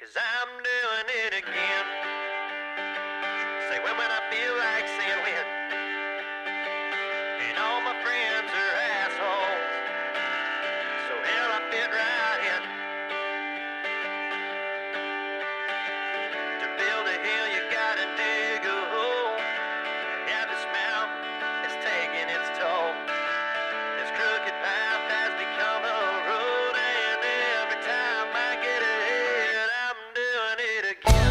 'Cause I'm doing it again. Say when I feel like saying when. And all my friends are assholes. So hell, I fit right in. To build a hill, you gotta dig a hole. Yeah, this mountain is taking its toll. This crooked path has become a road, and every time I get ahead, I'm doing it again.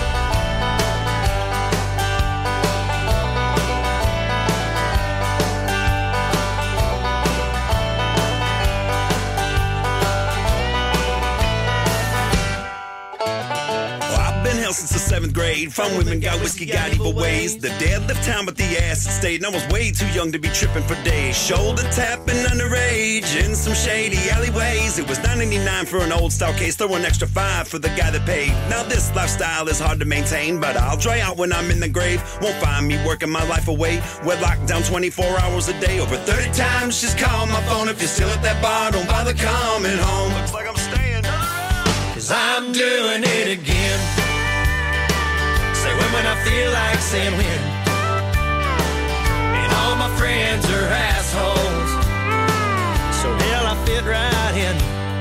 Since the 7th grade, fun women got whiskey, got evil ways. The dad left town, but the acid stayed, and I was way too young to be tripping for days. Shoulder tapping underage in some shady alleyways. It was $9.99 for an old style case, throw an extra $5 for the guy that paid. Now this lifestyle is hard to maintain, but I'll dry out when I'm in the grave. Won't find me working my life away. We're locked down 24 hours a day. Over 30 times she's called my phone. If you're still at that bar, don't bother coming home. Looks like I'm staying. 'Cause I'm doing it again. Say when I feel like saying when. And all my friends are assholes. So hell, I fit right in.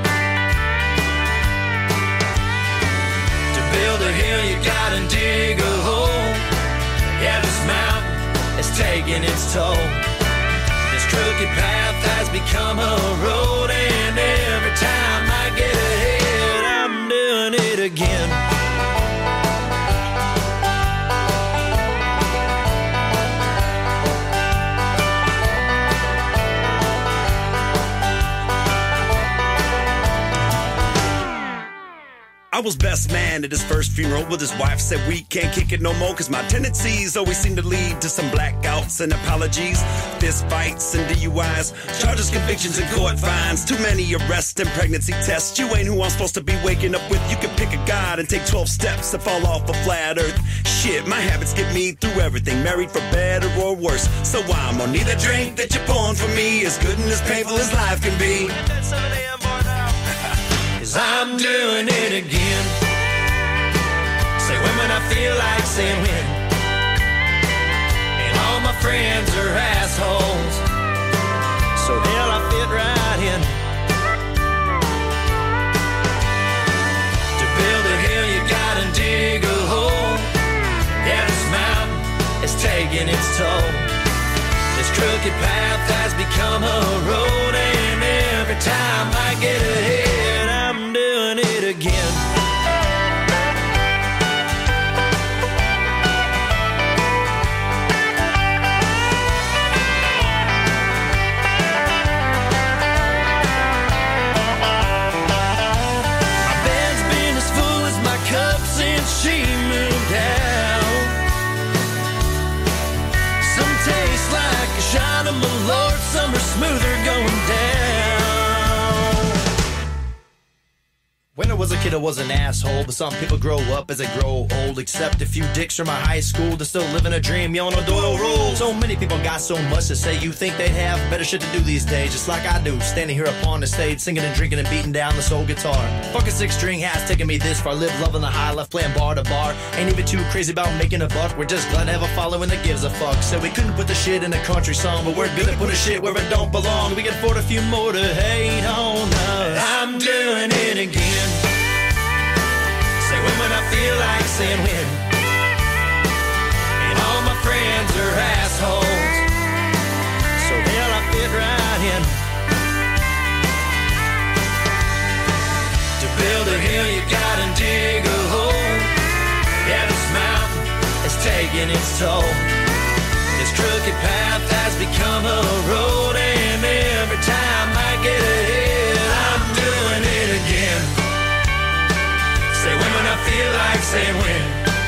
To build a hill, you gotta dig a hole. Yeah, this mountain is taking its toll. This crooked path has become a road, and every time I get ahead, I'm doing it again. I was best man at his first funeral, but his wife said we can't kick it no more, 'cause my tendencies always seem to lead to some blackouts and apologies, fist fights and DUIs, charges, convictions, and court fines, too many arrests and pregnancy tests. You ain't who I'm supposed to be waking up with. You can pick a god and take 12 steps to fall off a flat earth. Shit, my habits get me through everything, married for better or worse. So I'm on either drink that you're pouring for me, as good and as painful as life can be. 'Cause I'm doing it again. Say when I feel like saying when. And all my friends are assholes. So hell, I fit right in. To build a hill, you gotta dig a hole. Yeah, this mountain is taking its toll. This crooked path has become a road, and every time I get ahead, I'm doing it again. My bed's been as full as my cup since she moved out. Some taste like a shot of Malort, some are smoother going down. When I was a kid, I was an asshole, but some people grow up as they grow old. Except a few dicks from my high school that still living a dream, you know, Doyle rule. So many people got so much to say, you think they'd have better shit to do these days, just like I do, standing here upon the stage, singing and drinking and beating down the soul guitar. Fucking 6-string has taken me this far, live loving the high, left playing bar to bar. Ain't even too crazy about making a buck, we're just glad to have a following that gives a fuck. So we couldn't put the shit in a country song, but we're gonna put a shit where it don't belong. We can afford a few more to hate on us. I'm doing it again. When I feel like saying when. And all my friends are assholes. So hell, I fit right in. To build a hill, you gotta dig a hole. Yeah, this mountain is taking its toll. This crooked path has become a road, and every time I get ahead, I'm doing it again. Say when I feel like saying when.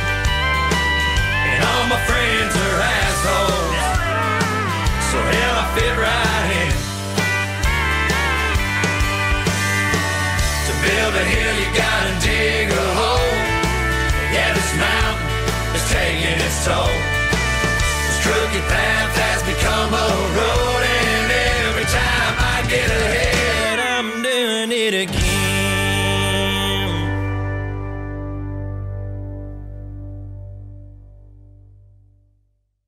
And all my friends are assholes. So hell, I fit right in. To build a hill, you gotta dig